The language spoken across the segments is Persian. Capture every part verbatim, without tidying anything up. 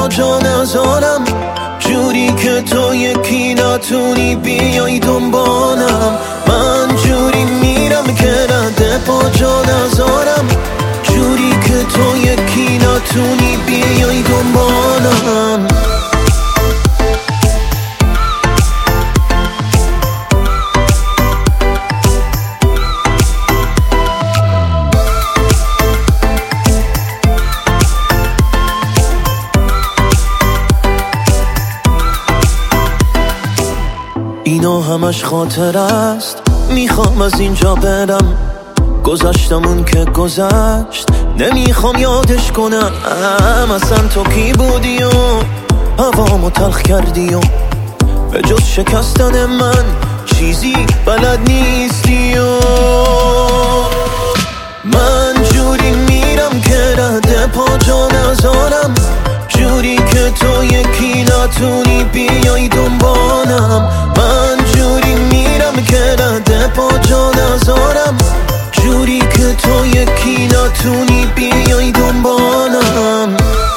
جا نذارم، جوری که تو یکی نتونی بیای دنبالم. من جوری میرم که رد پا جا نذارم، جوری که تو یکی نتونی بیای دنبالم. اینا همش خاطر است، میخوام از اینجا برم. گذشتمون که گذشت نمیخوام یادش کنم. اصلا تو کی بودی و هوامو تلخ کردی و به جز شکستن من چیزی بلد نیستی و من جوری میرم که رد پا جا نذارم، جوری که تو یکی نتونی بیای دنبالم. من جوری میرم که رد پا جا نذارم، جوری که تو یکی نتونی بیای دنبالم.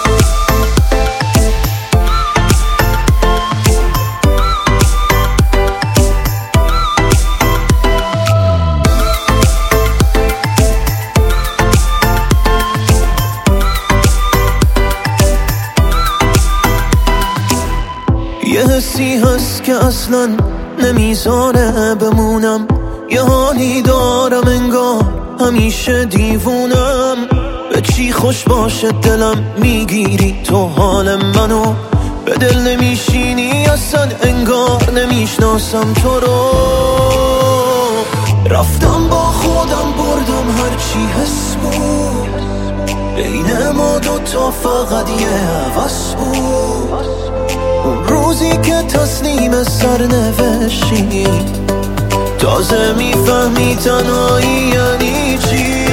یه حسی هست که اصلا نمیذاره بمونم، یه حالی دارم انگار همیشه دیوونم. به چی خوش باشه دلم میگیری تو حال منو، به دل نمیشینی اصلا انگار نمیشناسم تو رو. رفتم با خودم بردم هرچی حس بود، بین ما دوتا فقط یه هوس بود. اون روزی که تسلیم سرنوشتی تازه میفهمی تنهایی یعنی چی.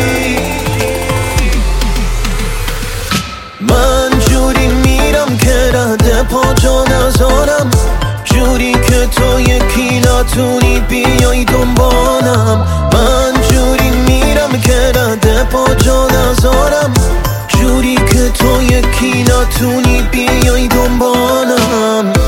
من جوری میرم که رد پا جا نذارم، جوری که تو یکی نتونی بیای دنبالم. من جوری میرم که رد پا جا نذارم، جوری که تو یکی نتونی بیای دنبالم.